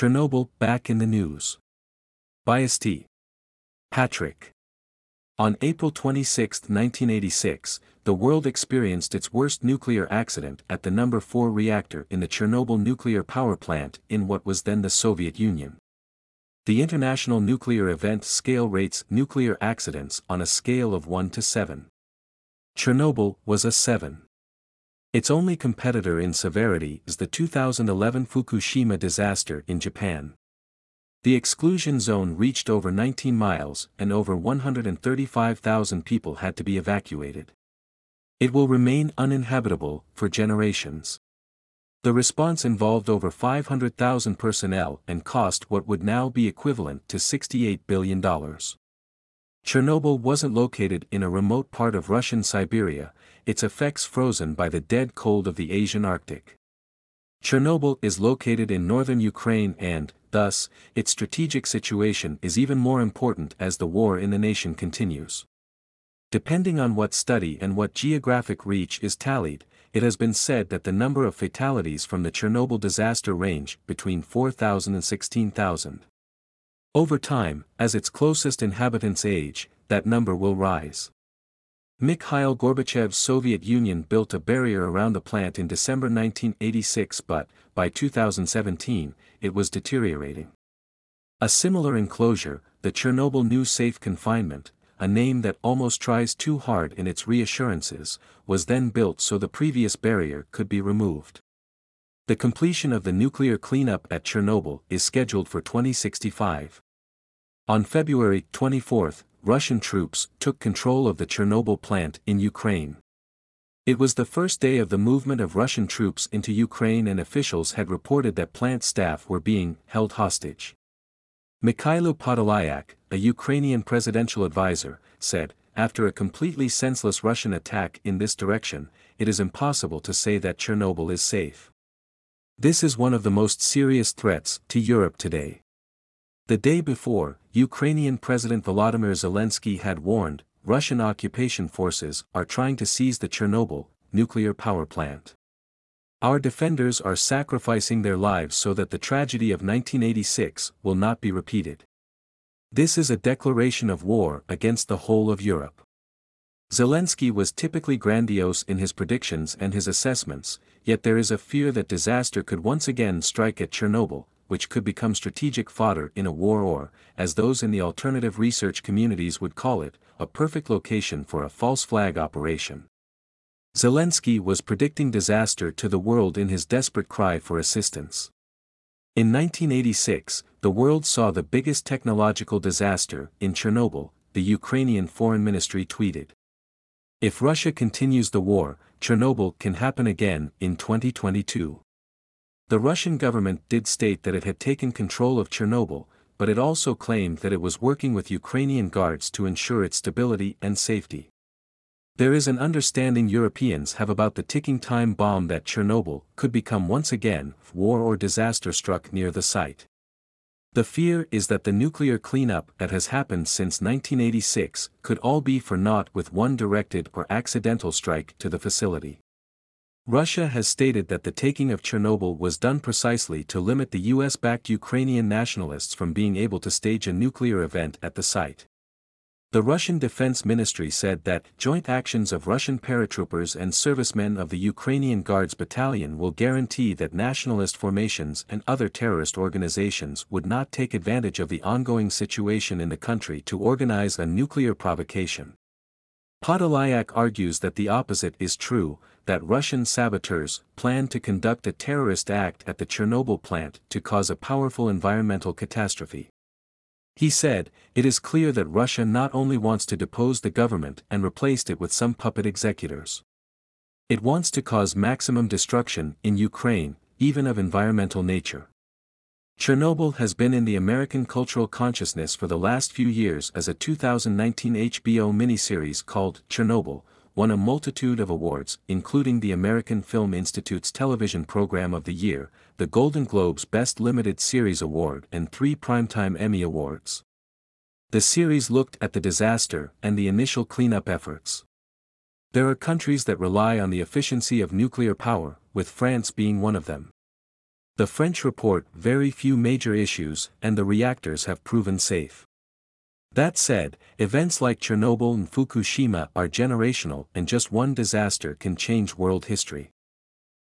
Chernobyl back in the news. By St. Patrick. On April 26, 1986, the world experienced its worst nuclear accident at the No. 4 reactor in the Chernobyl nuclear power plant in what was then the Soviet Union. The International Nuclear Event Scale rates nuclear accidents on a scale of 1 to 7. Chernobyl was a 7. Its only competitor in severity is the 2011 Fukushima disaster in Japan. The exclusion zone reached over 19 miles and over 135,000 people had to be evacuated. It will remain uninhabitable for generations. The response involved over 500,000 personnel and cost what would now be equivalent to $68 billion. Chernobyl wasn't located in a remote part of Russian Siberia, its effects frozen by the dead cold of the Asian Arctic. Chernobyl is located in northern Ukraine and, thus, its strategic situation is even more important as the war in the nation continues. Depending on what study and what geographic reach is tallied, it has been said that the number of fatalities from the Chernobyl disaster range between 4,000 and 16,000. Over time, as its closest inhabitants age, that number will rise. Mikhail Gorbachev's Soviet Union built a barrier around the plant in December 1986 but, by 2017, it was deteriorating. A similar enclosure, the Chernobyl New Safe Confinement, a name that almost tries too hard in its reassurances, was then built so the previous barrier could be removed. The completion of the nuclear cleanup at Chernobyl is scheduled for 2065. On February 24, Russian troops took control of the Chernobyl plant in Ukraine. It was the first day of the movement of Russian troops into Ukraine and officials had reported that plant staff were being held hostage. Mikhailo Podolyak, a Ukrainian presidential advisor, said, after a completely senseless Russian attack in this direction, it is impossible to say that Chernobyl is safe. This is one of the most serious threats to Europe today. The day before, Ukrainian President Volodymyr Zelensky had warned, Russian occupation forces are trying to seize the Chernobyl nuclear power plant. Our defenders are sacrificing their lives so that the tragedy of 1986 will not be repeated. This is a declaration of war against the whole of Europe. Zelensky was typically grandiose in his predictions and his assessments, yet there is a fear that disaster could once again strike at Chernobyl, which could become strategic fodder in a war or, as those in the alternative research communities would call it, a perfect location for a false flag operation. Zelensky was predicting disaster to the world in his desperate cry for assistance. In 1986, the world saw the biggest technological disaster in Chernobyl, the Ukrainian Foreign Ministry tweeted. If Russia continues the war, Chernobyl can happen again in 2022. The Russian government did state that it had taken control of Chernobyl, but it also claimed that it was working with Ukrainian guards to ensure its stability and safety. There is an understanding Europeans have about the ticking time bomb that Chernobyl could become once again if war or disaster struck near the site. The fear is that the nuclear cleanup that has happened since 1986 could all be for naught with one directed or accidental strike to the facility. Russia has stated that the taking of Chernobyl was done precisely to limit the US-backed Ukrainian nationalists from being able to stage a nuclear event at the site. The Russian Defense Ministry said that joint actions of Russian paratroopers and servicemen of the Ukrainian Guards Battalion will guarantee that nationalist formations and other terrorist organizations would not take advantage of the ongoing situation in the country to organize a nuclear provocation. Podolyak argues that the opposite is true, that Russian saboteurs plan to conduct a terrorist act at the Chernobyl plant to cause a powerful environmental catastrophe. He said, it is clear that Russia not only wants to depose the government and replace it with some puppet executors. It wants to cause maximum destruction in Ukraine, even of environmental nature. Chernobyl has been in the American cultural consciousness for the last few years as a 2019 HBO miniseries called Chernobyl won a multitude of awards, including the American Film Institute's Television Program of the Year, the Golden Globe's Best Limited Series Award and 3 Primetime Emmy Awards. The series looked at the disaster and the initial cleanup efforts. There are countries that rely on the efficiency of nuclear power, with France being one of them. The French report very few major issues and the reactors have proven safe. That said, events like Chernobyl and Fukushima are generational and just one disaster can change world history.